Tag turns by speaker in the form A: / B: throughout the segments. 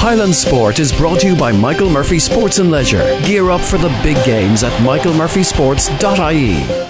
A: Highland Sport is brought to you by Michael Murphy Sports and Leisure. Gear up for the big games at michaelmurphysports.ie.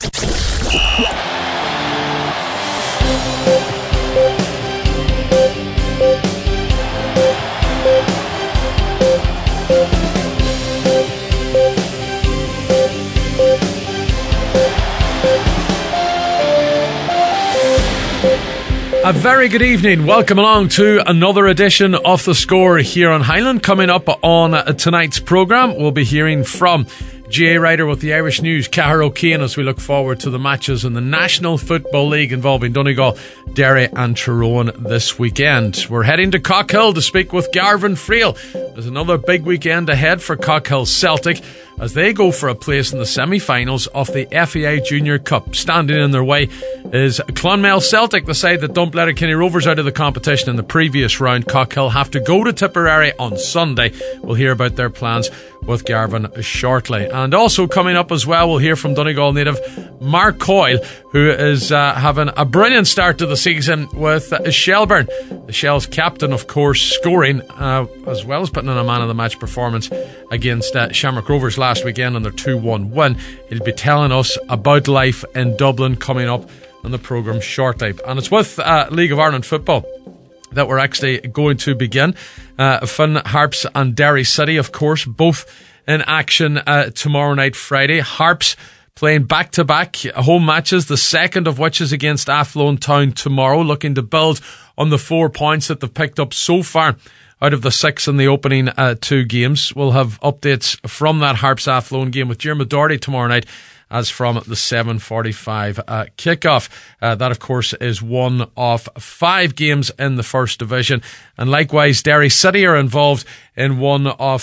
B: A very good evening. Welcome along to another edition of The Score here on Highland. Coming up on tonight's programme, we'll be hearing from GA writer with the Irish News, Cahir O'Keane, as we look forward to the matches in the National Football League involving Donegal, Derry and Tyrone this weekend. We're heading to Cockhill to speak with Garvan Friel. There's another big weekend ahead for Cockhill Celtic as they go for a place in the semi-finals of the FAI Junior Cup. Standing in their way is Clonmel Celtic, the side that dumped Letterkenny Rovers out of the competition in the previous round. Cockhill have to go to Tipperary on Sunday. We'll hear about their plans with Garvan shortly. And also coming up as well, we'll hear from Donegal native Mark Coyle, who is having a brilliant start to the season with Shelbourne. The Shell's captain, of course, scoring as well as putting in a man of the match performance against Shamrock Rovers last weekend on their 2-1 win. He'll be telling us about life in Dublin coming up on the programme shortly. And it's with League of Ireland football that we're actually going to begin. Finn Harps and Derry City, of course, both in action tomorrow night, Friday. Harps playing back-to-back home matches, the second of which is against Athlone Town tomorrow, looking to build on the 4 points that they've picked up so far out of the 6 in the opening 2 games. We'll have updates from that Harps Athlone game with Diarmuid Doherty tomorrow night, as from the 7:45 kickoff. That, of course, is one of 5 games in the First Division. And likewise, Derry City are involved in one of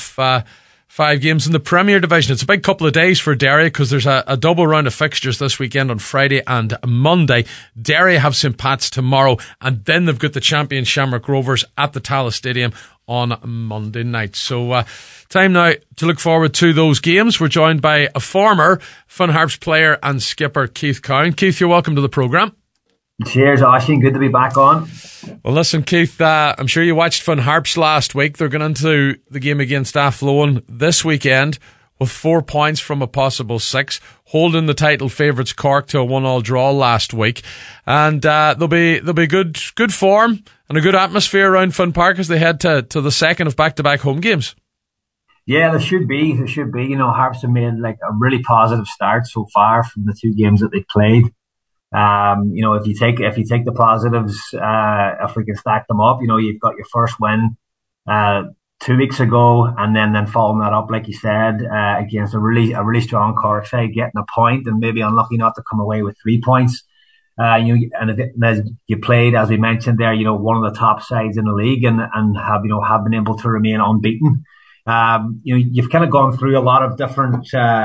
B: 5 games in the Premier Division. It's a big couple of days for Derry because there's a double round of fixtures this weekend on Friday and Monday. Derry have St Pat's tomorrow, and then they've got the champion Shamrock Rovers at the Tallaght Stadium on Monday night. So time now to look forward to those games. We're joined by a former Finn Harps player and skipper, Keith Cowan. Keith, you're welcome to the programme.
C: Cheers, Oisín. Good to be back on.
B: Well, listen, Keith, I'm sure you watched Finn Harps last week. They're going into the game against Athlone this weekend with 4 points from a possible 6, holding the title favourites Cork to a 1-1 draw last week. And there'll be good form and a good atmosphere around Finn Park as they head to the second of back-to-back home games.
C: Yeah, there should be. You know, Harps have made like a really positive start so far from the 2 games that they played. You know, if you take the positives, if we can stack them up, you know, you've got your first win 2 weeks ago, and then following that up, like you said, against a really strong Cork side, getting a point and maybe unlucky not to come away with 3 points. As you played, as we mentioned there, you know, one of the top sides in the league and have been able to remain unbeaten. You know, you've kind of gone through a lot of different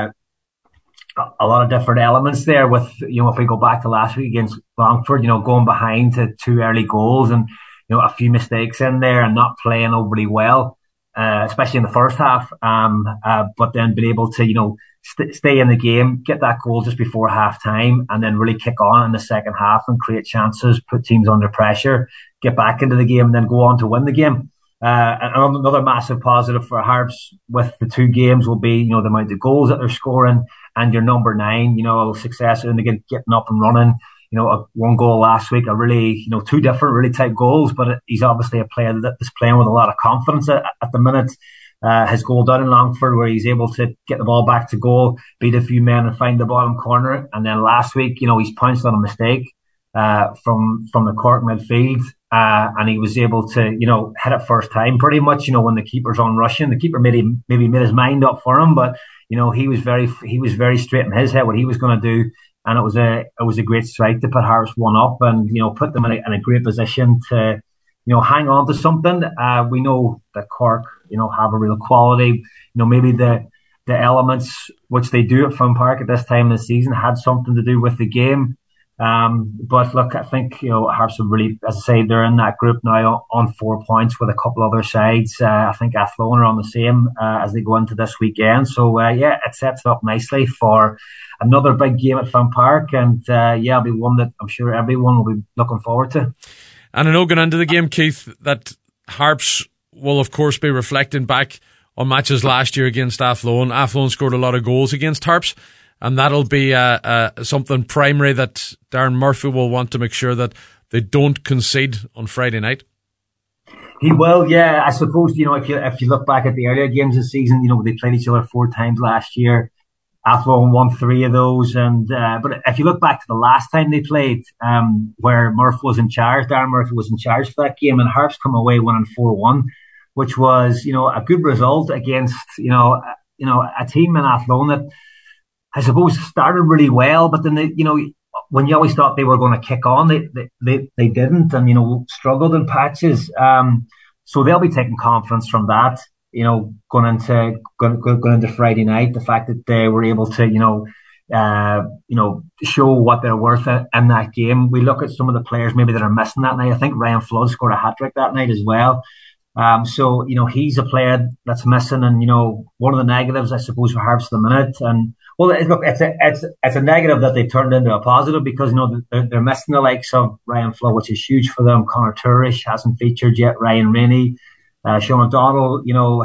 C: elements there with, you know, if we go back to last week against Longford, you know, going behind to 2 early goals and, you know, a few mistakes in there and not playing overly well, especially in the first half. But then being able to, you know, stay in the game, get that goal just before half time and then really kick on in the second half and create chances, put teams under pressure, get back into the game and then go on to win the game. And another massive positive for Harps with the 2 games will be, you know, the amount of goals that they're scoring and your number 9, you know, success in getting up and running. You know, 1 goal last week, a really, you know, 2 different really tight goals, but he's obviously a player that is playing with a lot of confidence at the minute. His goal done in Longford where he's able to get the ball back to goal, beat a few men and find the bottom corner. And then last week, you know, he's pounced on a mistake from the Cork midfield. And he was able to, you know, hit it first time pretty much, you know, when the keeper's on rushing. The keeper maybe made his mind up for him, but, you know, he was very straight in his head what he was going to do. And it was a great strike to put Harps 1 up and, you know, put them in a great position to, you know, hang on to something. We know that Cork, you know, have a real quality. You know, maybe the elements which they do at Finn Park at this time of the season had something to do with the game. But look, I think, you know, Harps have really, as I say, they're in that group now on 4 points with a couple other sides. I think Athlone are on the same as they go into this weekend. So, yeah, it sets it up nicely for another big game at Finn Park. And, yeah, it'll be one that I'm sure everyone will be looking forward to.
B: And I know going into the game, Keith, that Harps will of course be reflecting back on matches last year against Athlone. Athlone scored a lot of goals against Harps, and that'll be something primary that Darren Murphy will want to make sure that they don't concede on Friday night.
C: He will, yeah. I suppose, if you look back at the earlier games this season, they played each other 4 times last year. Athlone won 3 of those, and but if you look back to the last time they played, where Murph was in charge, Darren Murphy was in charge for that game, and Harps come away winning 4-1, which was, a good result against, a team in Athlone that I suppose started really well, but then when you always thought they were going to kick on, they didn't, and struggled in patches. So they'll be taking confidence from that. Going into Friday night, the fact that they were able to show what they're worth in that game. We look at some of the players maybe that are missing that night. I think Ryan Flood scored a hat-trick that night as well. So he's a player that's missing, and one of the negatives I suppose for Harps at the minute. And well, look, it's a negative that they turned into a positive, because they're missing the likes of Ryan Flood, which is huge for them. Connor Turish hasn't featured yet. Ryan Rainey, Sean O'Donnell,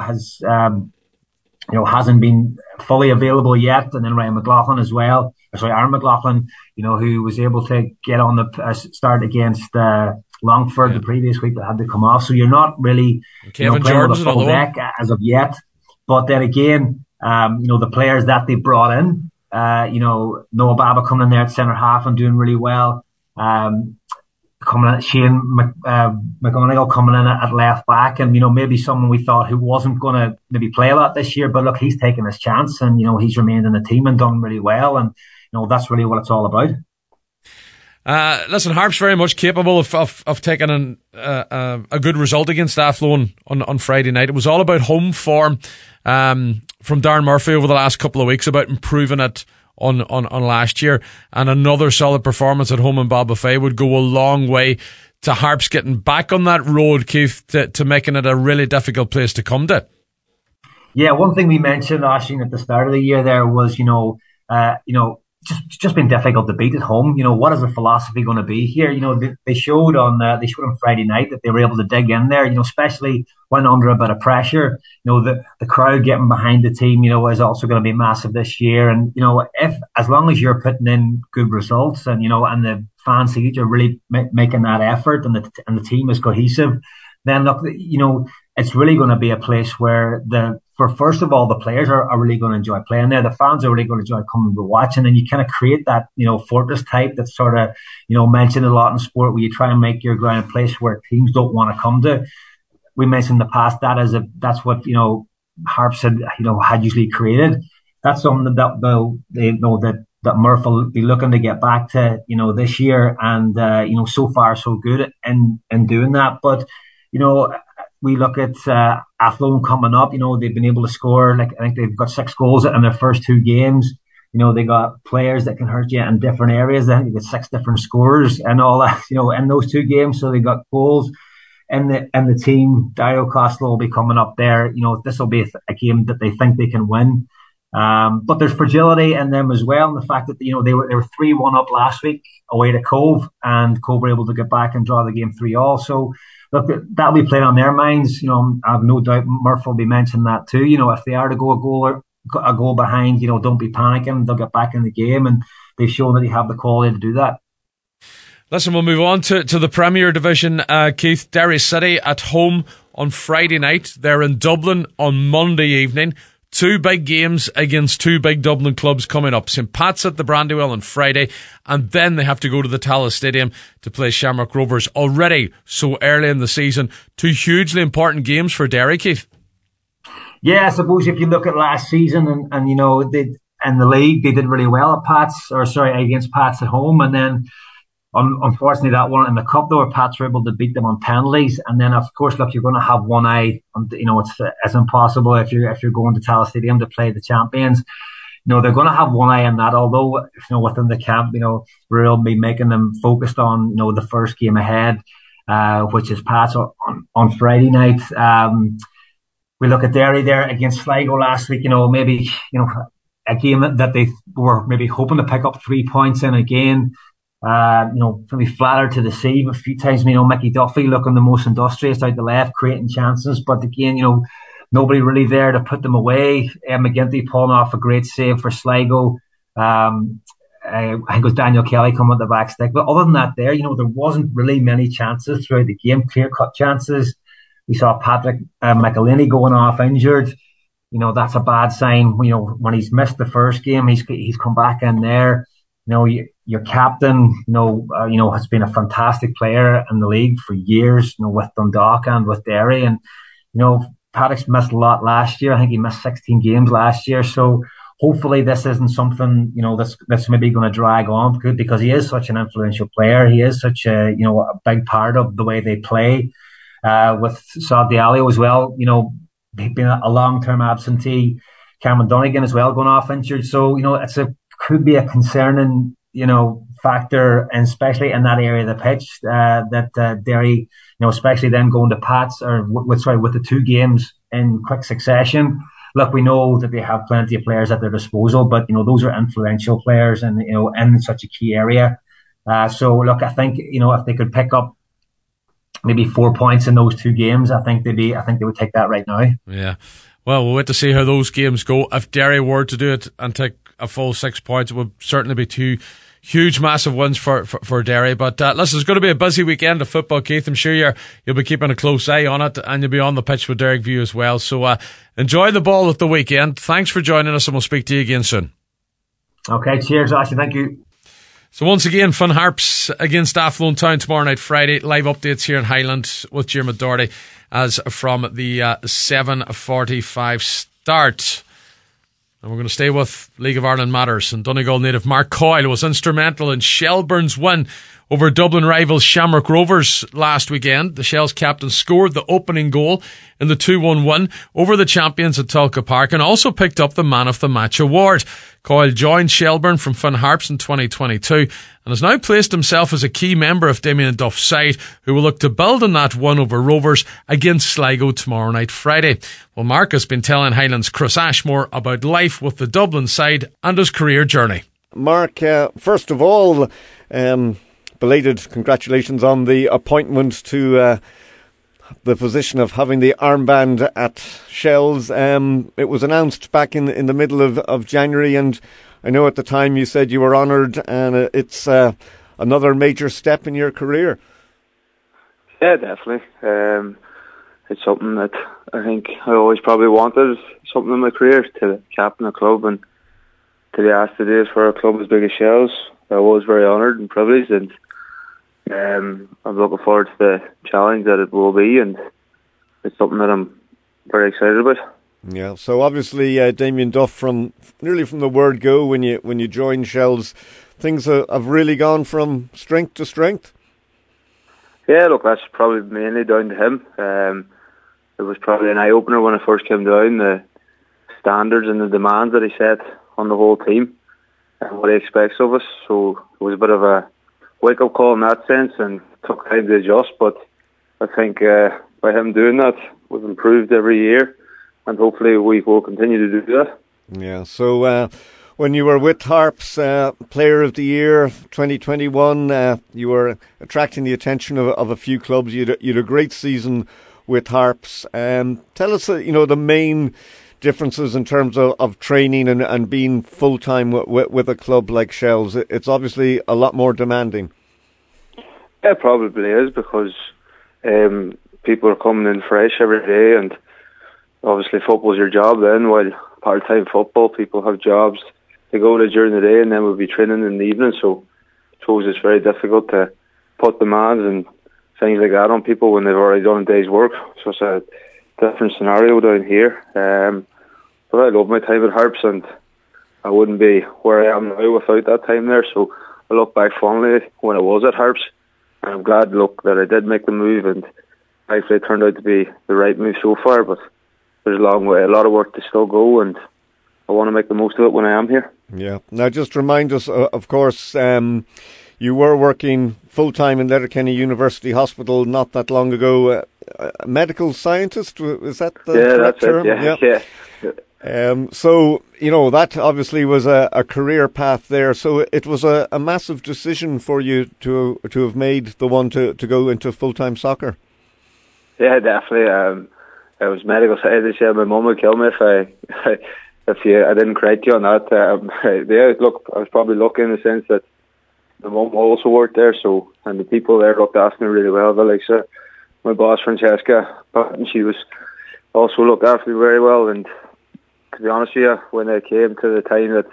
C: hasn't been fully available yet, and then Ryan McLaughlin as well. Aaron McLaughlin, who was able to get on the start against Longford the previous week, that had to come off. So you're not really
B: Kevin
C: playing
B: Jordan's
C: with a full deck as of yet. But then again, the players that they brought in, Noah Baba coming in there at centre half and doing really well. Coming in, Shane McGonigal coming in at left back, and maybe someone we thought who wasn't going to maybe play a lot this year, but look, he's taken his chance, and he's remained in the team and done really well, and that's really what it's all about.
B: Listen, Harps very much capable of taking a good result against Athlone on Friday night. It was all about home form from Darren Murphy over the last couple of weeks, about improving it on last year, and another solid performance at home in Ballybofey would go a long way to Harps getting back on that road, Keith, to making it a really difficult place to come to.
C: Yeah, one thing we mentioned, Aisling, at the start of the year there was, just been difficult to beat at home. What is the philosophy going to be here? They showed on Friday night that they were able to dig in there, especially when under a bit of pressure. The crowd getting behind the team, is also going to be massive this year. And, as long as you're putting in good results and, and the fans see that you're really making that effort, and the team is cohesive, then look, it's really going to be a place where first of all, the players are really going to enjoy playing there. The fans are really going to enjoy coming and watching, and you kind of create that, fortress type that's sort of, mentioned a lot in sport, where you try and make your ground a place where teams don't want to come to. We mentioned in the past that's what, Harps had usually created. That's something that Murph will be looking to get back to, this year. And, so far so good in doing that. But, we look at Athlone coming up. They've been able to score, I think they've got 6 goals in their first 2 games. They got players that can hurt you in different areas. I think they've got 6 different scorers and all that, in those 2 games. So they got goals in the team. Dario Costello will be coming up there. This will be a game that they think they can win. But there's fragility in them as well, and the fact that they were 3-1 up last week away to Cove, and Cove were able to get back and draw the game 3-3. So look, that'll be playing on their minds. I have no doubt Murph will be mentioning that too. If they are to go a goal behind, don't be panicking. They'll get back in the game, and they've shown that they have the quality to do that.
B: Listen, we'll move on to the Premier Division. Keith, Derry City at home on Friday night. They're in Dublin on Monday evening. 2 big games against 2 big Dublin clubs coming up. St. Pat's at the Brandywell on Friday, and then they have to go to the Tallaght Stadium to play Shamrock Rovers already so early in the season. 2 hugely important games for Derry, Keith.
C: Yeah, I suppose if you look at last season and in the league, they did really well against Pats at home, and then unfortunately that one in the cup, though, Pats were able to beat them on penalties. And then of course, look, you're going to have one eye on, it's impossible if you're going to Tallaght Stadium to play the champions. They're going to have one eye on that, although within the camp, we'll be making them focused on the first game ahead, which is Pats on Friday night. We look at Derry there against Sligo last week, maybe a game that they were maybe hoping to pick up 3 points in. Again, Probably flattered to deceive a few times. Mickey Duffy looking the most industrious out the left, creating chances. But again, nobody really there to put them away. McGinty pulling off a great save for Sligo. I think it was Daniel Kelly coming at the back stick. But other than that there wasn't really many chances throughout the game, clear-cut chances. We saw Patrick McElhinney going off injured. That's a bad sign. When he's missed the first game, he's come back in there. Your captain, has been a fantastic player in the league for years, with Dundalk and with Derry. And, Paddock's missed a lot last year. I think he missed 16 games last year. So hopefully this isn't something, that's maybe going to drag on because he is such an influential player. He is such a big part of the way they play. With Saad Diallo as well, he's been a long-term absentee. Cameron Donegan as well going off injured. So, could be a concerning, factor, and especially in that area of the pitch, that Derry, especially then going to Pats with the 2 games in quick succession. Look, we know that they have plenty of players at their disposal, but, those are influential players and, in such a key area. So look, I think, if they could pick up maybe 4 points in those 2 games, I think they would take that right now.
B: Yeah. Well, we'll wait to see how those games go. If Derry were to do it and take a full 6 points, it would certainly be 2 huge, massive wins for Derry. But listen, it's going to be a busy weekend of football, Keith. I'm sure you'll be keeping a close eye on it, and you'll be on the pitch with Derek View as well. So enjoy the ball at the weekend. Thanks for joining us, and we'll speak to you again soon.
C: Okay, cheers, Ashley. Thank you.
B: So once again, Finn Harps against Athlone Town tomorrow night, Friday. Live updates here in Highland with Diarmuid Doherty as from the 7:45 start. And we're going to stay with League of Ireland matters. And Donegal native Mark Coyle was instrumental in Shelbourne's win over Dublin rivals Shamrock Rovers last weekend. The Shells captain scored the opening goal in the 2-1 win over the champions at Tulka Park and also picked up the Man of the Match award. Coyle joined Shelbourne from Finn Harps in 2022 and has now placed himself as a key member of Damien Duff's side, who will look to build on that win over Rovers against Sligo tomorrow night, Friday. Well, Mark has been telling Highland's Chris Ashmore about life with the Dublin side and his career journey.
D: Mark, first of all, belated congratulations on the appointment to the position of having the armband at Shells. It was announced back in the middle of January, and I know at the time you said you were honoured, and it's another major step in your career.
E: Yeah, definitely. It's something that I think I always probably wanted, something in my career, to captain a club and to be asked to do it for a club as big as Shells. I was very honoured and privileged, and I'm looking forward to the challenge that it will be, and it's something that I'm very excited about.
D: Yeah, so obviously Damien Duff, from the word go when you joined Shells, things have really gone from strength to strength.
E: Yeah, look, that's probably mainly down to him. It was probably an eye-opener when I first came down, the standards and the demands that he set on the whole team and what he expects of us. So it was a bit of a wake-up call in that sense, and took time to adjust. But I think by him doing that, we've improved every year, and hopefully we will continue to do that.
D: Yeah, so when you were with Harps, Player of the Year 2021, you were attracting the attention of a few clubs. You had a great season with Harps. Tell us, the main differences in terms of training and being full-time with a club like Shells. It's obviously a lot more demanding.
E: Yeah, it probably is, because people are coming in fresh every day, and obviously football's your job then, while part-time football, people have jobs to go to during the day and then we'll be training in the evening. So I suppose it's very difficult to put demands and things like that on people when they've already done a day's work. So it's a different scenario down here. But I love my time at Harps, and I wouldn't be where I am now without that time there. So I look back fondly when I was at Harps, and I'm glad, that I did make the move, and hopefully it turned out to be the right move so far. But there's a long way, a lot of work to still go, and I want to make the most of it when I am here.
D: Yeah. Now, just remind us, of course, you were working full-time in Letterkenny University Hospital not that long ago. A medical scientist, is that the correct term?
E: Yeah.
D: So, that obviously was a career path there. So it was a massive decision for you to have made, the one to go into full-time soccer.
E: Yeah, definitely. I was medical science. Yeah, my mum would kill me if I didn't correct you on that. I was probably lucky in the sense that my mum also worked there, and the people there looked after me really well. The likes of my boss Francesca, and she was also looked after me very well. And to be honest with you, when it came to the time that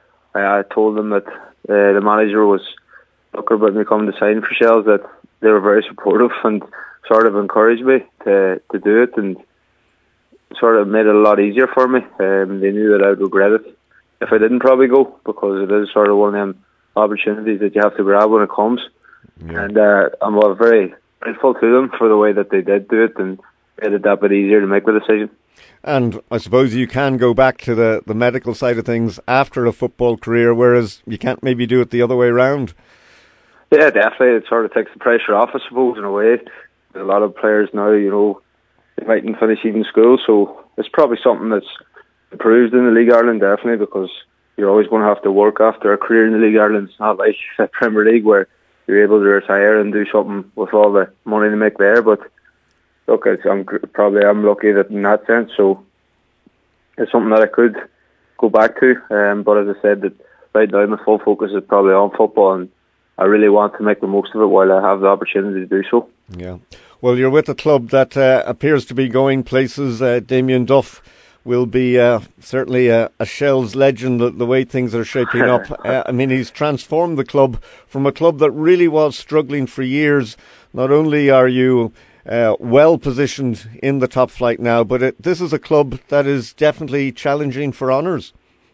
E: I told them that the manager was looking about me coming to sign for Shells, that they were very supportive and sort of encouraged me to do it, and sort of made it a lot easier for me. They knew that I would regret it if I didn't probably go, because it is sort of one of them opportunities that you have to grab when it comes. Yeah. And I'm very grateful to them for the way that they did do it and made it that bit easier to make the decision.
D: And I suppose you can go back to the medical side of things after a football career, whereas you can't maybe do it the other way around.
E: Yeah, definitely. It sort of takes the pressure off, I suppose, in a way. A lot of players now, they mightn't finish even school, so it's probably something that's improved in the League Ireland, definitely, because you're always going to have to work after a career in the League Ireland. It's not like the Premier League where you're able to retire and do something with all the money to make there, but look, I'm lucky that in that sense, so it's something that I could go back to. But as I said, that right now my full focus is probably on football, and I really want to make the most of it while I have the opportunity to do so.
D: Yeah. Well, you're with a club that appears to be going places. Damien Duff will be certainly a Shells legend, the way things are shaping up. He's transformed the club from a club that really was struggling for years. Not only are you well positioned in the top flight now, but this is a club that is definitely challenging for honours.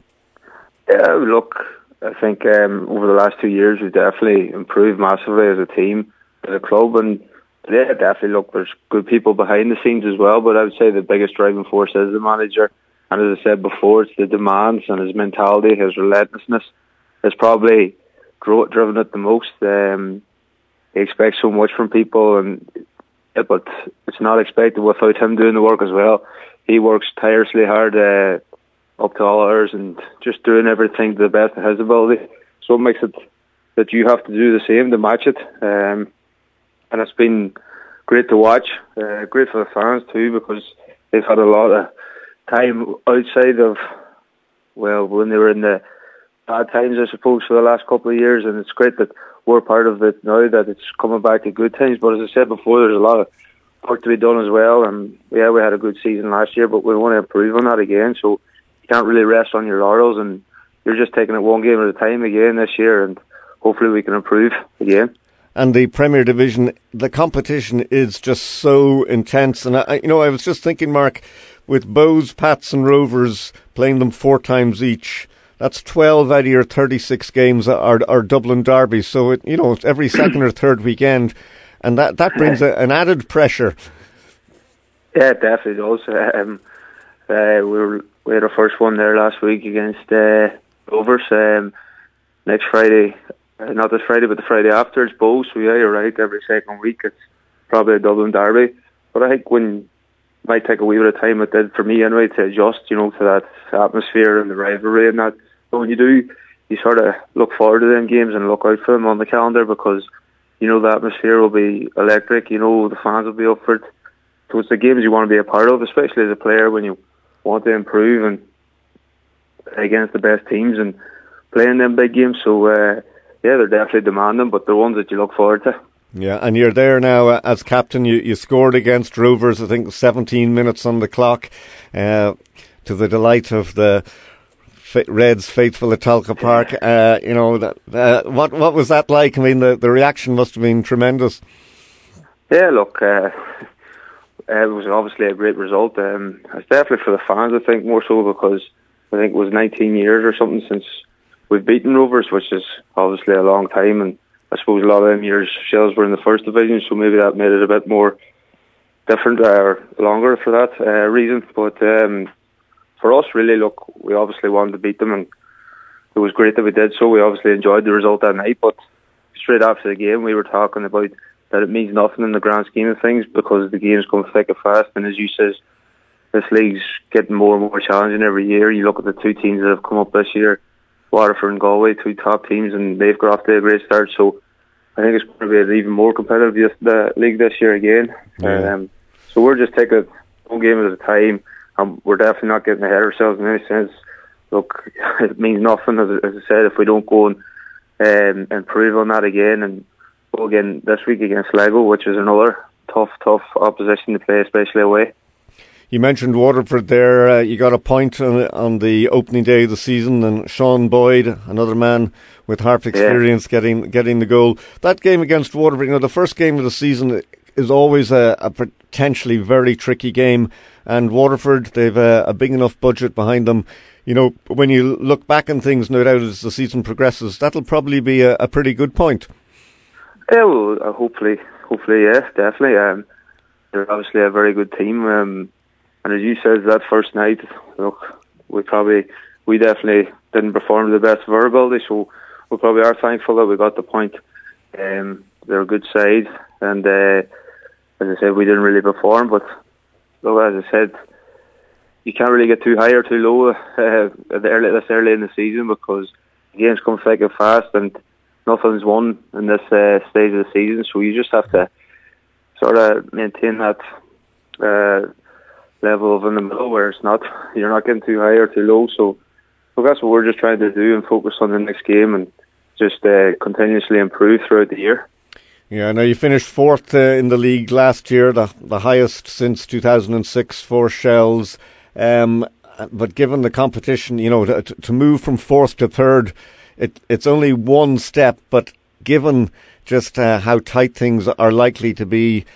E: Yeah, look, I think over the last 2 years we've definitely improved massively as a team, as a club, and yeah, definitely look, there's good people behind the scenes as well, but I would say the biggest driving force is the manager, and as I said before, it's the demands and his mentality, his relentlessness has probably driven it the most. He expects so much from people, but it's not expected without him doing the work as well. He works tirelessly hard up to all hours and just doing everything to the best of his ability. So it makes it that you have to do the same to match it. And it's been great to watch. Great for the fans too, because they've had a lot of time outside of, when they were in the bad times, I suppose, for the last couple of years. And it's great that we're part of it now, that it's coming back to good times. But as I said before, there's a lot of work to be done as well. And yeah, we had a good season last year, but we want to improve on that again. So you can't really rest on your laurels, and you're just taking it one game at a time again this year, and hopefully we can improve again.
D: And the Premier Division, the competition is just so intense. And I was just thinking, Mark, with Bows, Pats and Rovers playing them 4 times each, that's 12 out of your 36 games are Dublin derbies. So it's every second or third weekend, and that brings an added pressure.
E: Yeah, it definitely does. We had our first one there last week against Rovers. Next Friday. Not this Friday, but the Friday after, it's Bows. So yeah, you're right. Every second week, it's probably a Dublin derby. But I think it might take a wee bit of time, it did for me anyway, to adjust, to that atmosphere and the rivalry and that. But when you do, you sort of look forward to them games and look out for them on the calendar, because the atmosphere will be electric. The fans will be up for it. So it's the games you want to be a part of, especially as a player, when you want to improve and play against the best teams and playing them big games. So yeah, they're definitely demanding, but they're ones that you look forward to.
D: Yeah, and you're there now as captain. You scored against Rovers, I think 17 minutes on the clock, to the delight of the Reds faithful at Talca Park. What was that like? I mean, the reaction must have been tremendous.
E: Yeah, look, it was obviously a great result. It's definitely for the fans, I think, more so, because I think it was 19 years or something since we've beaten Rovers, which is obviously a long time, and I suppose a lot of them years Shells were in the first division, so maybe that made it a bit more different or longer for that reason. But for us, really, look, we obviously wanted to beat them, and it was great that we did so. We obviously enjoyed the result that night, but straight after the game we were talking about that it means nothing in the grand scheme of things, because the games come thick and fast, and as you says, this league's getting more and more challenging every year. You look at the two teams that have come up this year, Waterford and Galway, two top teams, and they've got off to a great start. So I think it's going to be an even more competitive league this year again. Yeah. So we're just taking it one game at a time, and we're definitely not getting ahead of ourselves in any sense. Look, it means nothing, as I said, if we don't go and improve on that again, and go again this week against Sligo, which is another tough opposition to play, especially away.
D: You mentioned Waterford there. You got a point on the opening day of the season, and Sean Boyd, another man with Harp experience, getting the goal. That game against Waterford, the first game of the season is always a potentially very tricky game, and Waterford, they've a big enough budget behind them. When you look back on things, no doubt as the season progresses, that'll probably be a pretty good point.
E: Yeah, well, hopefully, yes, definitely. They're obviously a very good team. And as you said, that first night, look, we definitely didn't perform to the best of our ability, so we probably are thankful that we got the point. They're a good side, and as I said, we didn't really perform, but look, as I said, you can't really get too high or too low this early in the season, because the games come thick and fast, and nothing's won in this stage of the season, so you just have to sort of maintain that level of in the middle where you're not getting too high or too low. So that's what we're just trying to do, and focus on the next game and just continuously improve throughout the year.
D: Yeah, now you finished fourth in the league last year, the highest since 2006 for Shells. But given the competition, to move from fourth to third, it's only one step. But given just how tight things are likely to be,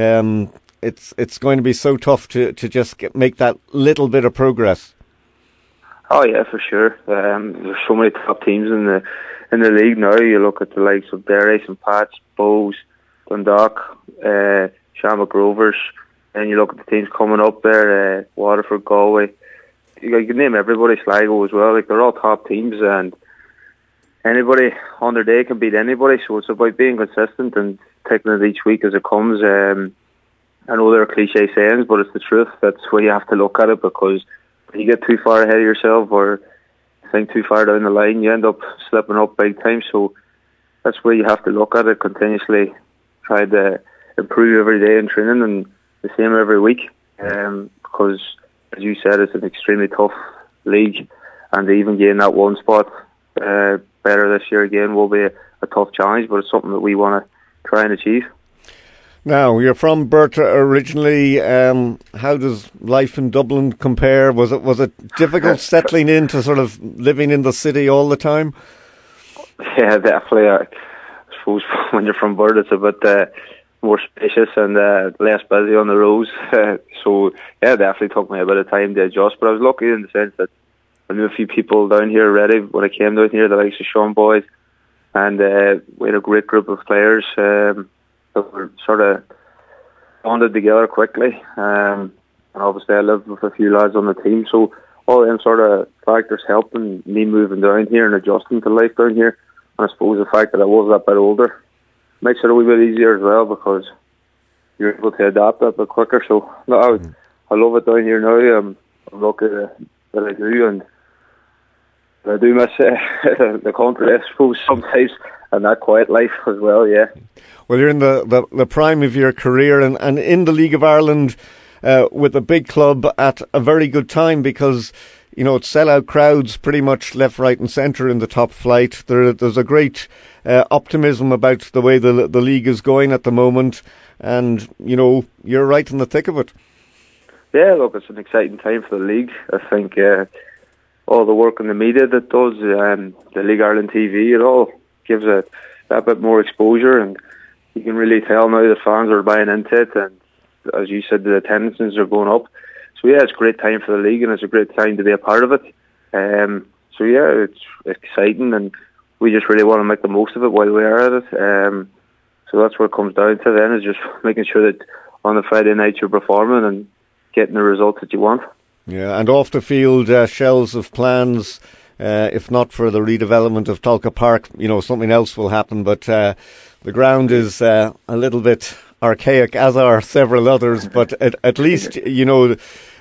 D: it's going to be so tough to just make that little bit of progress.
E: Oh yeah, for sure. There's so many top teams in the league now. You look at the likes of Derry, St. Pat's, Bows, Dundalk, Shamrock Rovers, and you look at the teams coming up there, Waterford, Galway. You can name everybody, Sligo as well. Like, they're all top teams, and anybody on their day can beat anybody. So it's about being consistent and taking it each week as it comes. I know they're cliche sayings, but it's the truth. That's where you have to look at it, because when you get too far ahead of yourself or think too far down the line, you end up slipping up big time. So that's where you have to look at it continuously, try to improve every day in training, and the same every week. Because, as you said, it's an extremely tough league, and even getting that one spot better this year again will be a tough challenge, but it's something that we want to try and achieve.
D: Now, you're from Berta originally. How does life in Dublin compare? Was it difficult settling into sort of living in the city all the time?
E: Yeah, definitely. I suppose when you're from Berta, it's a bit more spacious and less busy on the roads. So, yeah, it definitely took me a bit of time to adjust. But I was lucky in the sense that I knew a few people down here already when I came down here, the likes of Sean Boyd, and we had a great group of players that were sort of bonded together quickly. And obviously I lived with a few lads on the team, so all them sort of factors helping me moving down here and adjusting to life down here. And I suppose the fact that I was a bit older makes it a wee bit easier as well, because you're able to adapt a bit quicker. So no, I love it down here now. I'm lucky that I do, and I do miss the country, I suppose, sometimes, and that quiet life as well, yeah.
D: Well, you're in the prime of your career, and in the League of Ireland with a big club at a very good time, because, it's sellout crowds pretty much left, right and centre in the top flight. There's a great optimism about the way the league is going at the moment, and, you're right in the thick of it.
E: Yeah, look, it's an exciting time for the league. I think all the work in the media that does, the League Ireland TV, it all gives that bit more exposure, and you can really tell now the fans are buying into it, and as you said, the attendances are going up. So yeah, it's a great time for the league, and it's a great time to be a part of it. So yeah, it's exciting, and we just really want to make the most of it while we are at it. So that's what it comes down to then, is just making sure that on the Friday night you're performing and getting the results that you want.
D: Yeah, and off the field, Shells of plans. If not for the redevelopment of Tolka Park, something else will happen. But the ground is a little bit archaic, as are several others. But at least,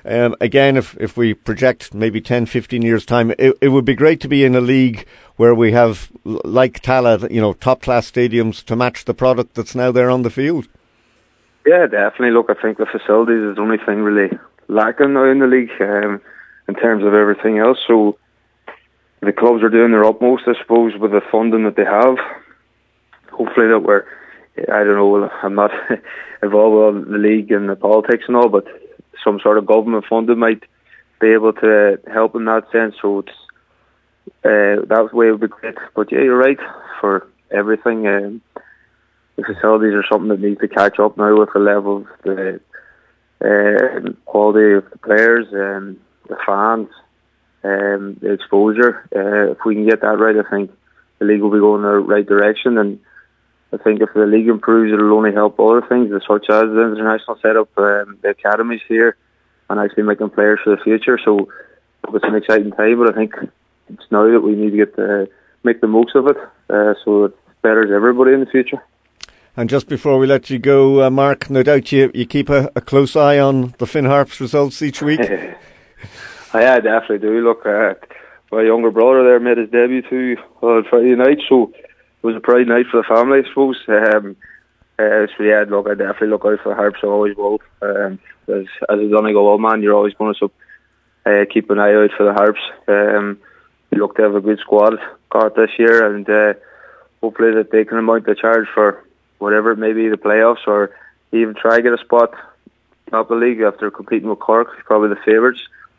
D: again, if we project maybe 10, 15 years' time, it would be great to be in a league where we have, like Tallaght, top-class stadiums to match the product that's now there on the field.
E: Yeah, definitely. Look, I think the facilities is the only thing really lacking now in the league in terms of everything else. So the clubs are doing their utmost, I suppose, with the funding that they have. Hopefully that I'm not involved with the league and the politics and all, but some sort of government funding might be able to help in that sense. So it's that way would be great. But yeah, you're right, for everything. The facilities are something that needs to catch up now with the level of the quality of the players and the fans, the exposure. If we can get that right, I think the league will be going in the right direction. And I think if the league improves, it'll only help other things, such as the international setup, the academies here, and actually making players for the future. So it's an exciting time, but I think it's now that we need to get make the most of it, so it betters everybody in the future.
D: And just before we let you go, Mark, no doubt you keep a close eye on the Finn Harps results each week.
E: I definitely do. Look, my younger brother there made his debut too on Friday night, so it was a pride night for the family, I suppose. So yeah, look, I definitely look out for the Harps. I always will. As a Donegal old man, you're always going to keep an eye out for the Harps. We look to have a good squad got this year, and hopefully that they can mount the charge for whatever it may be, the playoffs, or even try to get a spot top of the league after competing with Cork, probably the favourites.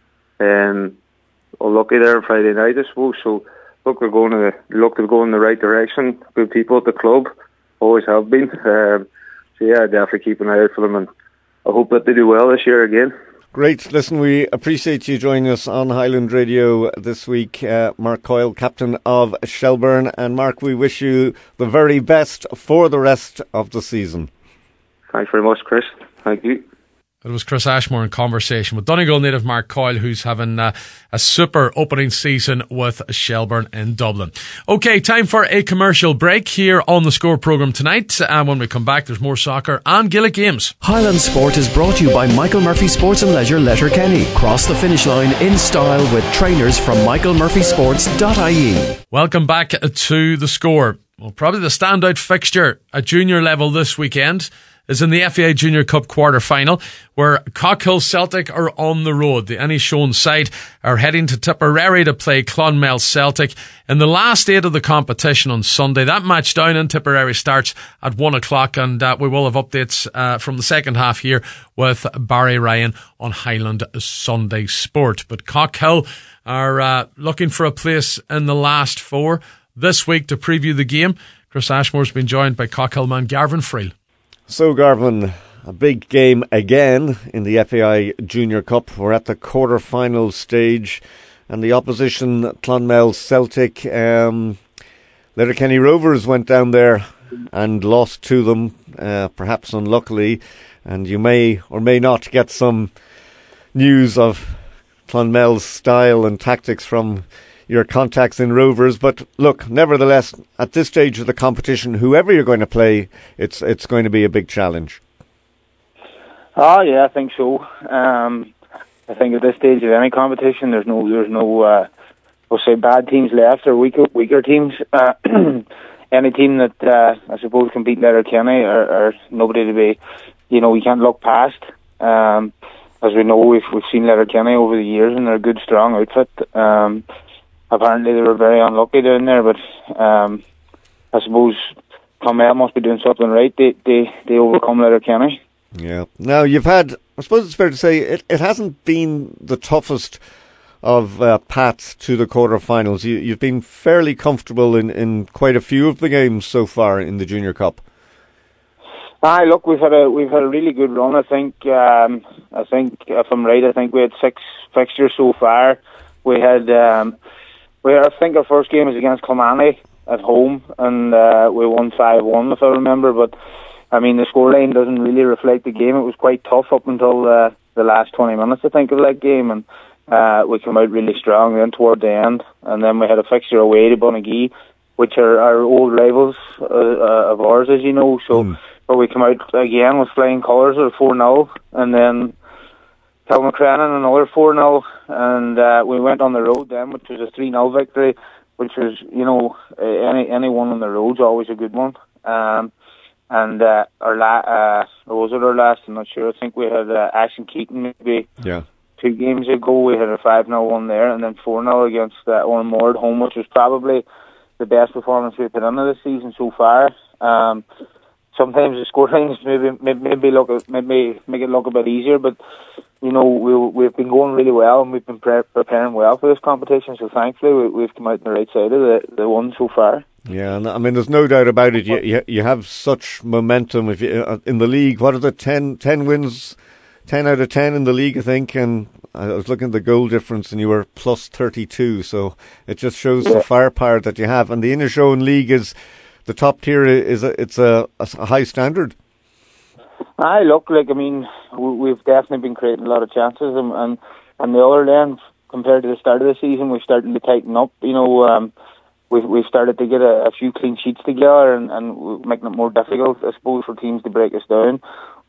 E: Lucky there on Friday night, I suppose. So look, we're going to look to go in the right direction. Good people at the club, always have been. So yeah, I definitely keep an eye out for them, and I hope that they do well this year again.
D: Great. Listen, we appreciate you joining us on Highland Radio this week. Mark Coyle, captain of Shelbourne. And Mark, we wish you the very best for the rest of the season.
E: Thanks very much, Chris. Thank you.
B: It was Chris Ashmore in conversation with Donegal native Mark Coyle, who's having a super opening season with Shelbourne in Dublin. Okay, time for a commercial break here on the Score programme tonight. And when we come back, there's more soccer and Gaelic games.
A: Highland Sport is brought to you by Michael Murphy Sports and Leisure, Letterkenny. Cross the finish line in style with trainers from michaelmurphysports.ie.
B: Welcome back to the Score. Well, probably the standout fixture at junior level this weekend is in the FAI Junior Cup quarter-final, where Cockhill Celtic are on the road. The Inishowen side are heading to Tipperary to play Clonmel Celtic in the last 8 of the competition on Sunday. That match down in Tipperary starts at 1 o'clock, and we will have updates from the second half here with Barry Ryan on Highland Sunday Sport. But Cockhill are looking for a place in the last 4 this week. To preview the game, Chris Ashmore's been joined by Cockhill man Garvin Friel.
D: So, Garvin, a big game again in the FAI Junior Cup. We're at the quarter-final stage, and the opposition, Clonmel Celtic, Letterkenny Rovers went down there and lost to them, perhaps unluckily, and you may or may not get some news of Clonmel's style and tactics from your contacts in Rovers. But look, nevertheless, at this stage of the competition, whoever you're going to play, it's going to be a big challenge.
F: Oh yeah, I think so. I think at this stage of any competition, there's no we'll say bad teams left or weaker teams. Any team that I suppose can beat Letterkenny or nobody to be, we can't look past. As we know, we've seen Letterkenny over the years, and they're a good, strong outfit. Apparently they were very unlucky down there, but I suppose Clonmel must be doing something right. They overcome Letterkenny.
D: Yeah. Now you've had, I suppose it's fair to say, it hasn't been the toughest of paths to the quarterfinals. You've been fairly comfortable in quite a few of the games so far in the Junior Cup.
F: Look, we've had a really good run. I think if I'm right, I think we had 6 fixtures so far. We had I think our first game was against Kilmarnock at home, and we won 5-1 if I remember. But I mean, the scoreline doesn't really reflect the game. It was quite tough up until the last 20 minutes, I think, of that game, and we came out really strong then toward the end. And then we had a fixture away to Bunagee, which are our old rivals of ours, as you know. So, but we came out again with flying colours at 4-0, and then Kilmacrennan another 4-0, and we went on the road then, which was a 3-0 victory, which was, any one on the road's always a good one. Was it our last? I'm not sure. I think we had Ashton Keaton maybe 2 games ago. We had a 5-0 one there, and then 4-0 against Ormore at home, which was probably the best performance we've put into this season so far. Sometimes the scorelines maybe make it look a bit easier, but we've been going really well, and we've been preparing well for this competition. So thankfully, we've come out on the right side of the one so far.
D: Yeah, and I mean, there's no doubt about it. You have such momentum. If you in the league, what is it? 10 wins, 10 out of 10 in the league, I think. And I was looking at the goal difference, and you were plus 32. So it just shows the firepower that you have. And the Inishowen League is the top tier. It's a high standard.
F: We've definitely been creating a lot of chances, and the other end, compared to the start of the season, we're starting to tighten up. We've started to get a few clean sheets together, and making it more difficult, I suppose, for teams to break us down.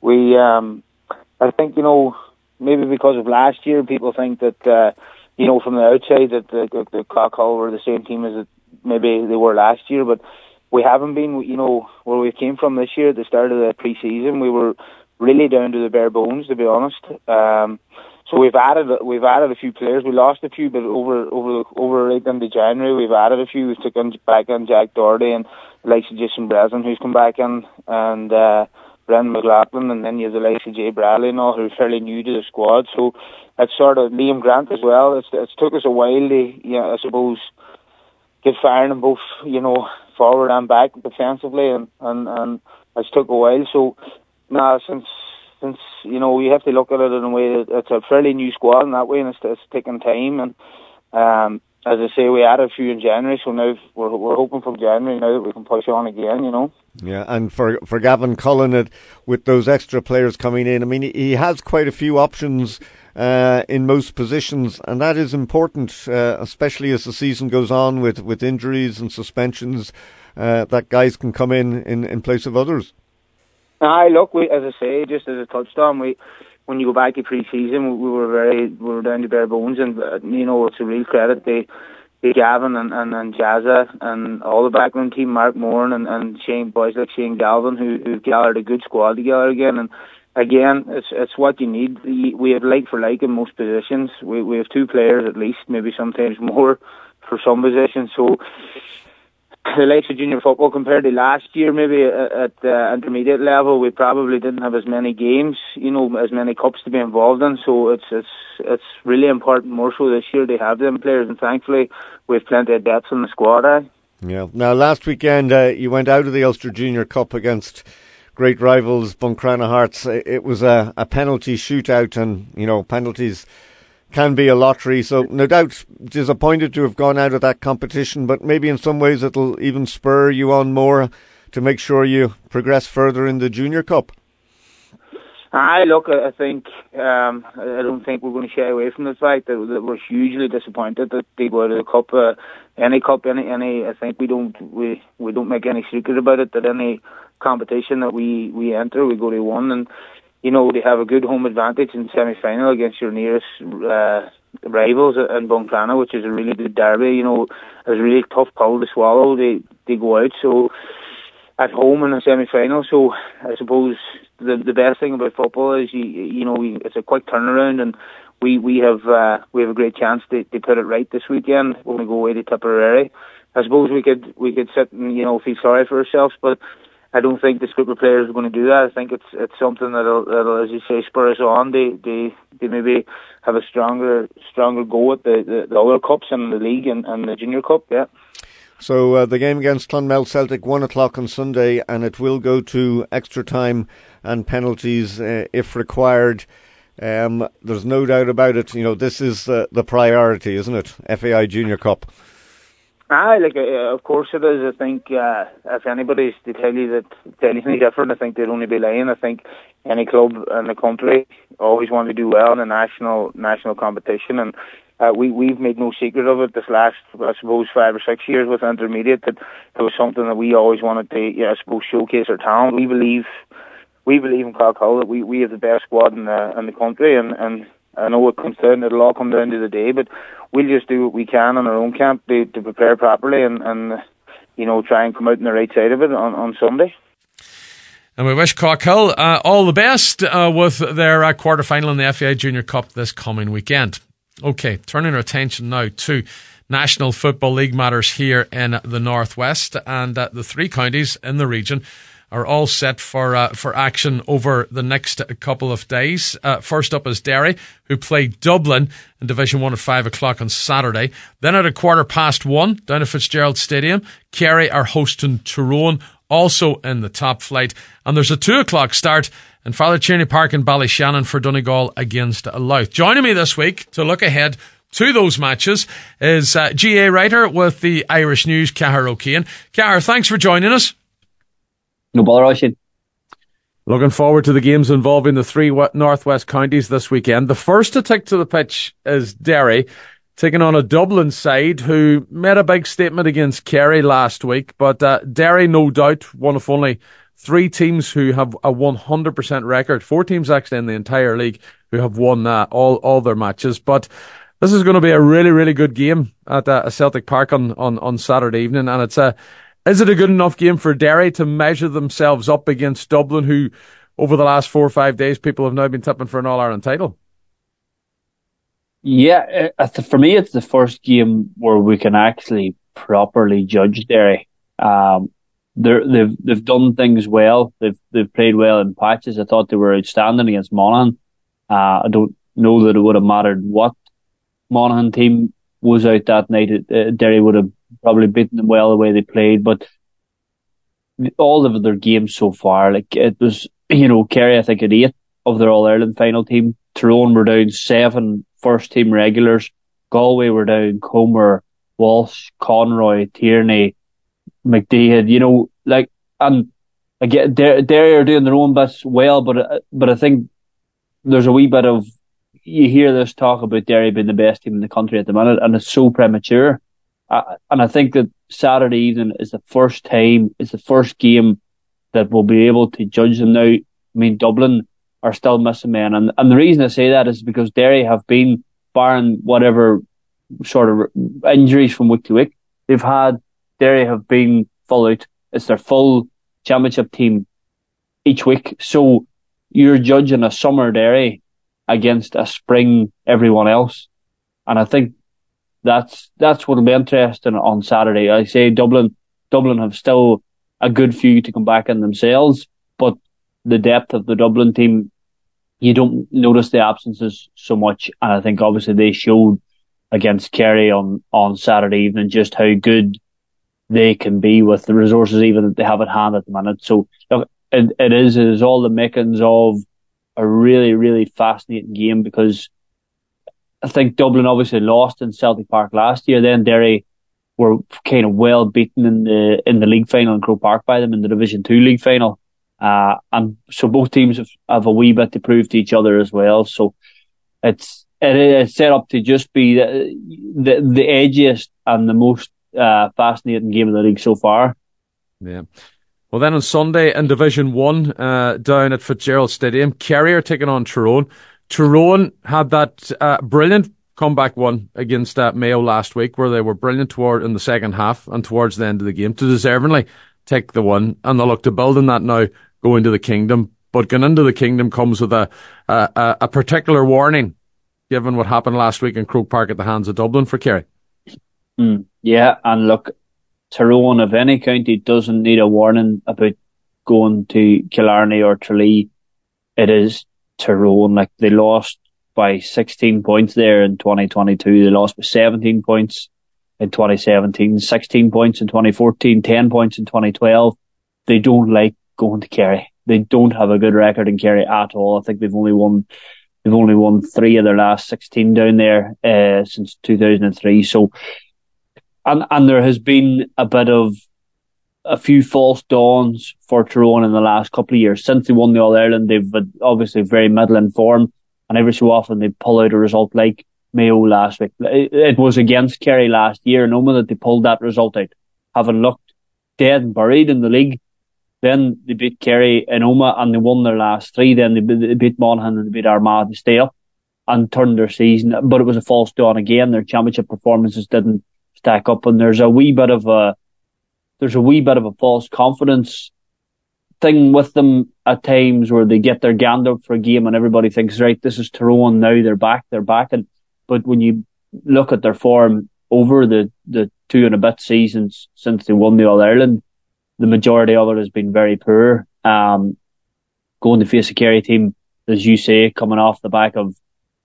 F: I think, maybe because of last year, people think that, from the outside, that the Clough were the same team as maybe they were last year, but we haven't been. Where we came from this year at the start of the pre-season, we were really down to the bare bones, to be honest. So we've added a few players. We lost a few, but over right into January, we've added a few. We took back in Jack Doherty and the likes of Jason Breslin, who's come back in, and Brendan McLaughlin, and then you have the likes of Jay Bradley and all, who are fairly new to the squad. So it's sort of Liam Grant as well. It's took us a while to, I suppose, get firing in both, forward and back defensively, and it's took a while. So now since you have to look at it in a way that it's a fairly new squad in that way, and it's taking time. And as I say, we added a few in January, so now we're hoping from January now that we can push on again.
D: Yeah, and for Gavin Cullen, with those extra players coming in, I mean, he has quite a few options in most positions, and that is important, especially as the season goes on with injuries and suspensions, that guys can come in place of others.
F: Look, as I say, just as a touchdown, when you go back to pre-season, we were down to bare bones, and it's a real credit to Gavin and Jazza and all the background team, Mark Moran and Shane, boys like Shane Galvin, who've gathered a good squad together again. And again, it's what you need. We have like for like in most positions. We have 2 players at least, maybe sometimes more for some positions. So the likes of junior football compared to last year, maybe at the intermediate level, we probably didn't have as many games, as many cups to be involved in. So it's really important, more so this year, to have them players, and thankfully we have plenty of depth in the squad.
D: Yeah. Now, last weekend you went out of the Ulster Junior Cup against great rivals Buncrana Hearts. It was a penalty shootout, and penalties can be a lottery, so no doubt disappointed to have gone out of that competition, but maybe in some ways it'll even spur you on more to make sure you progress further in the Junior Cup.
F: Look, I think I don't think we're going to shy away from the fact that we're hugely disappointed that they go out of the cup. Any cup, any. I think we don't make any secret about it. That any competition that we enter, we go to one, and they have a good home advantage in semi-final against your nearest rivals in Buncrana, which is a really good derby. It's a really tough pill to swallow. They go out so at home in the semi-final. So I suppose the best thing about football is it's a quick turnaround, and we have a great chance to put it right this weekend when we go away to Tipperary. I suppose we could sit and feel sorry for ourselves, but I don't think this group of players are going to do that. I think it's something that'll, as you say, spur us on. They maybe have a stronger go at the other cups and the league and the Junior Cup. Yeah.
D: So the game against Clonmel Celtic, 1:00 on Sunday, and it will go to extra time and penalties if required. There's no doubt about it. This is the priority, isn't it? FAI Junior Cup.
F: Of course it is. I think if anybody's to tell you anything different, I think they'd only be lying. I think any club in the country always want to do well in a national competition, and we've made no secret of it this last, I suppose, 5 or 6 years with intermediate, that it was something that we always wanted to, I suppose, showcase our talent. We believe in Clough that we have the best squad in the country, and I know it'll all come down to the day, but we'll just do what we can in our own camp to prepare properly and try and come out on the right side of it on Sunday.
B: And we wish Cockhill all the best with their quarter-final in the FAI Junior Cup this coming weekend. Okay, turning our attention now to National Football League matters here in the Northwest, and the three counties in the region are all set for action over the next couple of days. First up is Derry, who play Dublin in Division 1 at 5 o'clock on Saturday. Then at 1:15 down at Fitzgerald Stadium, Kerry are hosting Tyrone, also in the top flight. And there's a 2 o'clock start in Father Tierney Park in Ballyshannon for Donegal against Louth. Joining me this week to look ahead to those matches is GA writer with the Irish News, Cahir O'Keefe. Cahir, thanks for joining us.
G: No bother, Oisin.
B: Looking forward to the games involving the three Northwest counties this weekend. The first to take to the pitch is Derry, taking on a Dublin side who made a big statement against Kerry last week. But Derry, no doubt, one of only three teams who have a 100% record. 4 teams actually in the entire league who have won all their matches. But this is going to be a really, really good game at Celtic Park on Saturday evening. And is it a good enough game for Derry to measure themselves up against Dublin, who over the last 4 or 5 days people have now been tipping for an All-Ireland title?
G: Yeah, for me it's the first game where we can actually properly judge Derry. They've done things well. They've played well in patches. I thought they were outstanding against Monaghan. I don't know that it would have mattered what Monaghan team was out that night. Derry would have probably beaten them well the way they played, but all of their games so far, like it was, Kerry I think had 8 of their All-Ireland final team. Tyrone were down 7 first team regulars. Galway were down Comer, Walsh, Conroy, Tierney, McDaid, and again, Derry are doing their own bits well, but I think there's a wee bit of, you hear this talk about Derry being the best team in the country at the minute, and it's so premature. And I think that Saturday evening is the first game that we'll be able to judge them now. I mean, Dublin are still missing men. And the reason I say that is because Derry have been, barring whatever sort of injuries from week to week, Derry have been full out. It's their full championship team each week. So you're judging a summer Derry against a spring everyone else. And I think that's what will be interesting on Saturday. I say Dublin have still a good few to come back in themselves, but the depth of the Dublin team, you don't notice the absences so much. And I think obviously they showed against Kerry on Saturday evening just how good they can be with the resources even that they have at hand at the minute. So look, it is all the makings of a really, really fascinating game, because I think Dublin obviously lost in Celtic Park last year. Then Derry were kind of well beaten in the league final in Croke Park by them in the Division 2 league final. And so both teams have a wee bit to prove to each other as well. So it is set up to just be the edgiest and the most fascinating game of the league so far.
B: Yeah. Well, then on Sunday in Division 1, down at Fitzgerald Stadium, Kerry are taking on Tyrone. Tyrone had that brilliant comeback one against Mayo last week, where they were brilliant in the second half and towards the end of the game to deservingly take the one, and they look to build on that now, go into the Kingdom. But going into the Kingdom comes with a particular warning, given what happened last week in Croke Park at the hands of Dublin for Kerry.
G: Yeah, and look, Tyrone of any county doesn't need a warning about going to Killarney or Tralee. It is Tyrone. Like, they lost by 16 points there in 2022. They lost by 17 points in 2017, 16 points in 2014, 10 points in 2012. They don't like going to Kerry. They don't have a good record in Kerry at all. I think they've only won 3 of their last 16 down there since 2003. So, and there has been a few false dawns for Tyrone in the last couple of years. Since they won the All-Ireland, they've obviously very middling form, and every so often they pull out a result like Mayo last week. It was against Kerry last year, and only that they pulled that result out, having looked dead and buried in the league. Then they beat Kerry in Oma and they won their last 3. Then they beat Monaghan and they beat Armagh to stay up. and turned their season. But it was a false dawn again. Their championship performances didn't stack up, and there's a wee bit of a false confidence thing with them at times, where they get their gand up for a game and everybody thinks, right, this is Tyrone now, they're back. But when you look at their form over the 2 and a bit seasons since they won the All-Ireland, the majority of it has been very poor. Going to face a Kerry team, as you say, coming off the back of,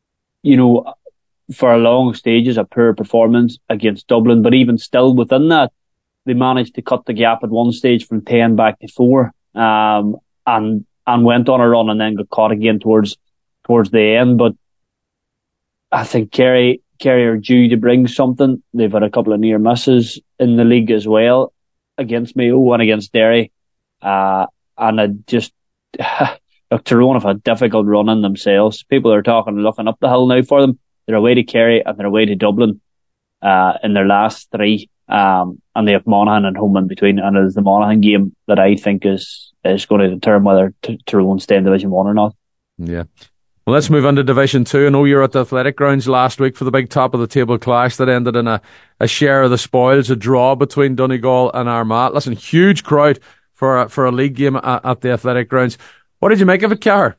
G: for a long stages, a poor performance against Dublin, but even still within that, they managed to cut the gap at one stage from 10 back to 4, and went on a run and then got caught again towards the end. But I think Kerry are due to bring something. They've had a couple of near misses in the league as well, against Mayo and against Derry. And I just, look, Tyrone have had a difficult run in themselves. People are looking up the hill now for them. They're away to Kerry and they're away to Dublin in their last 3. And they have Monaghan and home in between. And it is the Monaghan game that I think is going to determine whether Tyrone stay in Division 1 or not.
B: Yeah. Well, let's move on to Division 2. I know you were at the Athletic Grounds last week for the big top of the table clash that ended in a share of the spoils, a draw between Donegal and Armagh. Listen, huge crowd for a league game at the Athletic Grounds. What did you make of it, Cahir?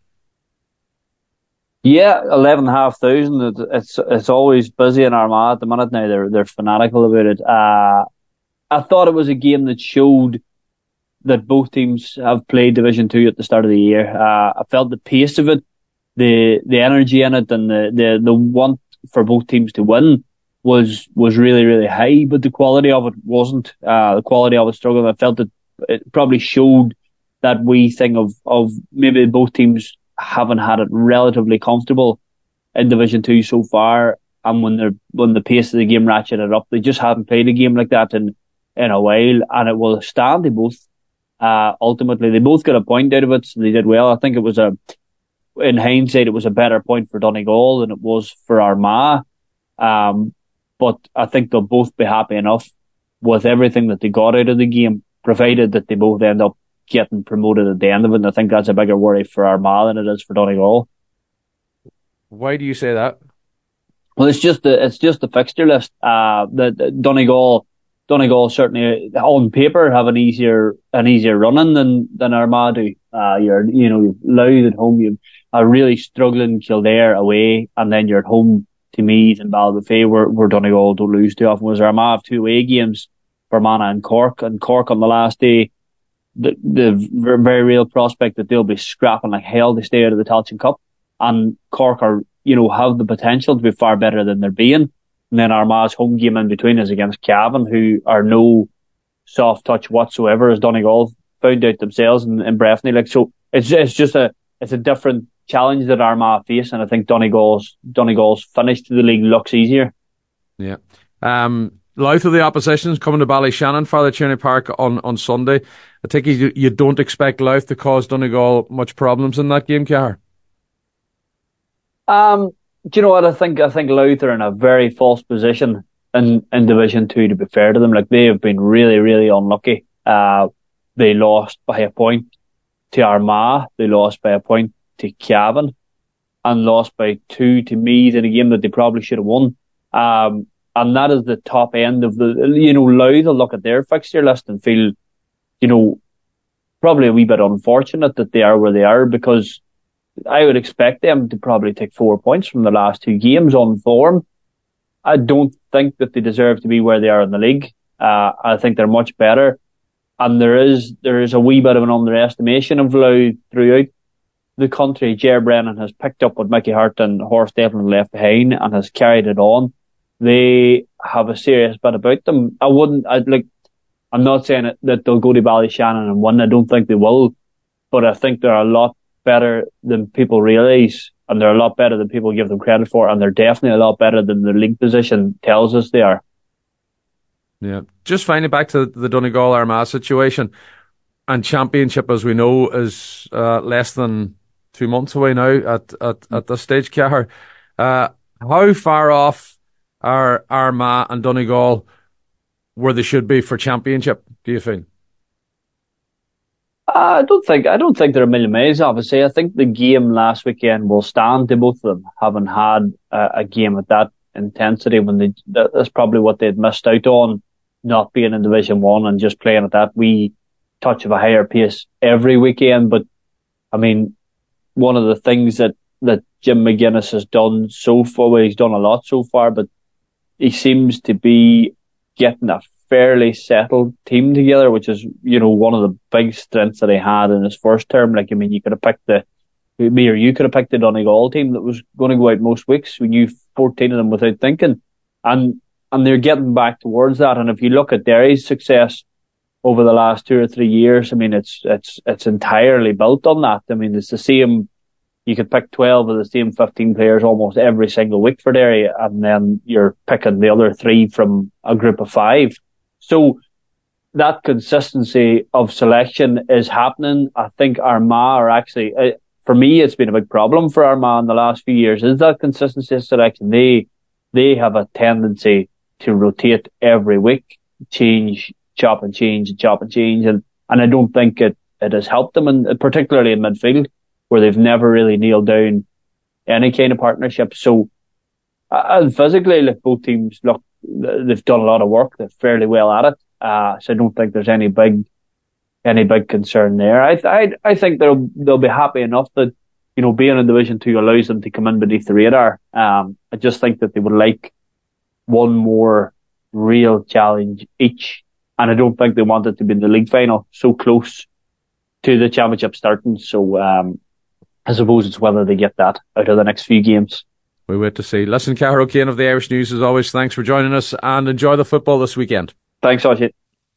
G: Yeah, 11,500. It's always busy in Armagh at the minute now. They're fanatical about it. I thought it was a game that showed that both teams have played Division 2 at the start of the year. I felt the pace of it, the energy in it, and the want for both teams to win was really, really high, but the quality of it wasn't. The quality of it struggled. I felt that it probably showed that wee thing of maybe both teams haven't had it relatively comfortable in Division 2 so far, and when the pace of the game ratcheted up, they just haven't played a game like that in a while, and it will stand. They both ultimately they both got a point out of it, so they did well. I think it was in hindsight, it was a better point for Donegal than it was for Armagh. But I think they'll both be happy enough with everything that they got out of the game, provided that they both end up getting promoted at the end of it. And I think that's a bigger worry for Armagh than it is for Donegal.
B: Why do you say that?
G: Well, it's just the fixture list. The Donegal certainly on paper have an easier running than Armagh do. You've Louth at home, you've a really struggling Kildare away, and then you're at home to Meath and Ballybofey, where Donegal don't lose too often. Was Armagh have 2 away games, Fermanagh and Cork on the last day. The very real prospect that they'll be scrapping like hell to stay out of the Tailteann Cup, and Cork have the potential to be far better than they're being. And then Armagh's home game in between is against Cavan, who are no soft touch whatsoever, as Donegal found out themselves in Breffni. So it's just a different challenge that Armagh face, and I think Donegal's finish to the league looks easier.
B: Yeah. Louth of the oppositions coming to Ballyshannon, Father Tierney Park on Sunday. I think you don't expect Louth to cause Donegal much problems in that game, Cahir?
G: Do you know what? I think Louth are in a very false position in Division 2, to be fair to them. Like, they have been really, really unlucky. They lost by a point to Armagh, they lost by a point to Cavan, and lost by 2 to Meath in a game that they probably should have won. And that is the top end of the, Louth will look at their fixture list and feel, probably a wee bit unfortunate that they are where they are, because I would expect them to probably take 4 points from the last 2 games on form. I don't think that they deserve to be where they are in the league. I think they're much better. And there is a wee bit of an underestimation of Louth throughout the country. Ger Brennan has picked up what Mickey Hart and Horst Devlin left behind and has carried it on. They have a serious bit about them. I'm not saying that they'll go to Ballyshannon and win. I don't think they will. But I think they're a lot better than people realise, and they're a lot better than people give them credit for, and they're definitely a lot better than the league position tells us they are.
B: Yeah. Just finally back to the Donegal-Armagh situation, and championship, as we know, is less than 2 months away now at this stage, Cahir. How far off are Armagh and Donegal where they should be for championship, do you feel?
G: I don't think they're a million miles, obviously. I think the game last weekend will stand to both of them, having had a game at that intensity when that's probably what they'd missed out on, not being in Division 1 and just playing at that wee touch of a higher pace every weekend. But, I mean, one of the things that Jim McGuinness has done so far, well, he's done a lot so far, but he seems to be getting a fairly settled team together, which is, one of the big strengths that he had in his first term. Like, I mean, you could have picked the Donegal team that was going to go out most weeks. We knew 14 of them without thinking. And they're getting back towards that. And if you look at Derry's success over the last 2 or 3 years, I mean, it's entirely built on that. I mean, it's the same. You could pick 12 of the same 15 players almost every single week for Derry, and then you're picking the other 3 from a group of 5. So that consistency of selection is happening. I think Armagh are actually, for me, it's been a big problem for Armagh in the last few years, is that consistency of selection. They have a tendency to rotate every week, chop and change. And I don't think it has helped them, and particularly in midfield, where they've never really nailed down any kind of partnership. So, physically, both teams they've done a lot of work. They're fairly well at it. So I don't think there's any big concern there. I think they'll be happy enough that, being in Division 2 allows them to come in beneath the radar. I just think that they would like one more real challenge each. And I don't think they want it to be in the league final so close to the championship starting. So, I suppose it's whether they get that out of the next few games.
B: We wait to see. Listen, Cahir O'Kane of the Irish News, as always, thanks for joining us, and enjoy the football this weekend.
G: Thanks, Archie.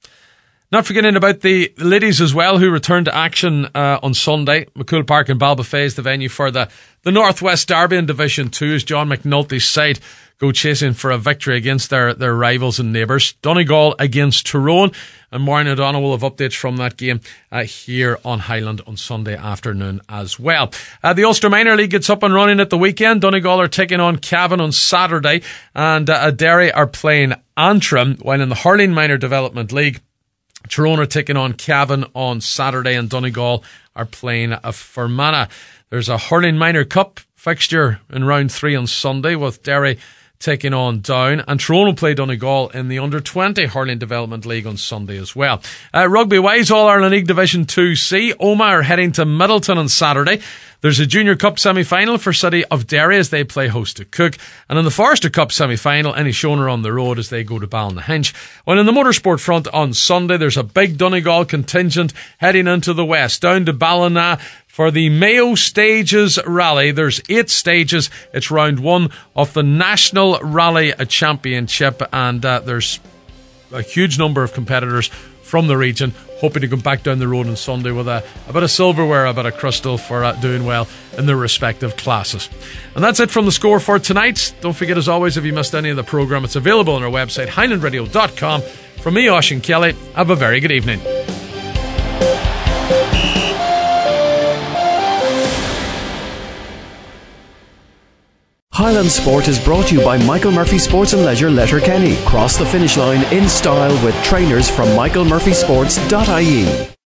B: Not forgetting about the ladies as well, who return to action on Sunday. McCool Park in Ballybofey is the venue for the Northwest Derby in Division 2, as John McNulty's side go chasing for a victory against their rivals and neighbours. Donegal against Tyrone, and Maureen O'Donnell will have updates from that game here on Highland on Sunday afternoon as well. The Ulster Minor League gets up and running at the weekend. Donegal are taking on Cavan on Saturday, and Derry are playing Antrim, while in the Hurling Minor Development League, Tyrone are taking on Cavan on Saturday, and Donegal are playing Fermanagh. There's a Hurling Minor Cup fixture in round 3 on Sunday, with Derry taking on Down, and Tyrone will play Donegal in the Under-20 Hurling Development League on Sunday as well. Rugby-wise, All-Ireland League Division 2C, Omagh are heading to Middleton on Saturday. There's a Junior Cup semi-final for City of Derry as they play host to Cook, and in the Forster Cup semi-final, Inishowen are on the road as they go to Ballynahinch. While in the motorsport front on Sunday, there's a big Donegal contingent heading into the west, down to Ballina for the Mayo Stages Rally. There's 8 stages. It's round 1 of the National Rally Championship, and there's a huge number of competitors from the region hoping to come back down the road on Sunday with a bit of silverware, a bit of crystal for doing well in their respective classes. And that's it from The Score for tonight. Don't forget, as always, if you missed any of the programme, it's available on our website, highlandradio.com. From me, Oisín Kelly, have a very good evening.
A: Highland Sport is brought to you by Michael Murphy Sports and Leisure Letterkenny. Cross the finish line in style with trainers from michaelmurphysports.ie.